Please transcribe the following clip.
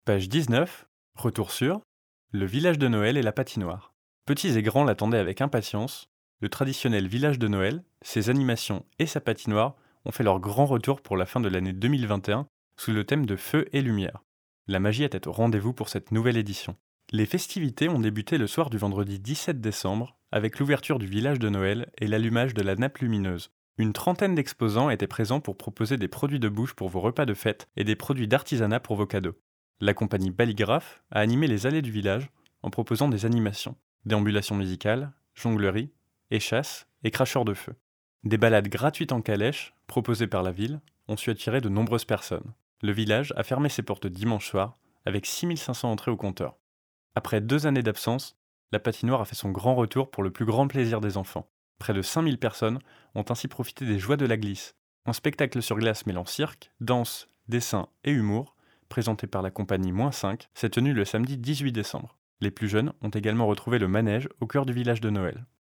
Page 19, retour sur le village de Noël et la patinoire. Petits et grands l'attendaient avec impatience. Le traditionnel village de Noël, ses animations et sa patinoire ont fait leur grand retour pour la fin de l'année 2021 sous le thème de feu et lumière. La magie était au rendez-vous pour cette nouvelle édition. Les festivités ont débuté le soir du vendredi 17 décembre avec l'ouverture du village de Noël et l'allumage de la nappe lumineuse. Une trentaine d'exposants étaient présents pour proposer des produits de bouche pour vos repas de fête et des produits d'artisanat pour vos cadeaux. La compagnie Balligraphe a animé les allées du village en proposant des animations, déambulations musicales, jonglerie, échasses et cracheurs de feu. Des balades gratuites en calèche, proposées par la ville, ont su attirer de nombreuses personnes. Le village a fermé ses portes dimanche soir, avec 6500 entrées au compteur. Après 2 années d'absence, la patinoire a fait son grand retour pour le plus grand plaisir des enfants. Près de 5000 personnes ont ainsi profité des joies de la glisse. Un spectacle sur glace mêlant cirque, danse, dessin et humour, présenté par la compagnie -5, s'est tenu le samedi 18 décembre. Les plus jeunes ont également retrouvé le manège au cœur du village de Noël.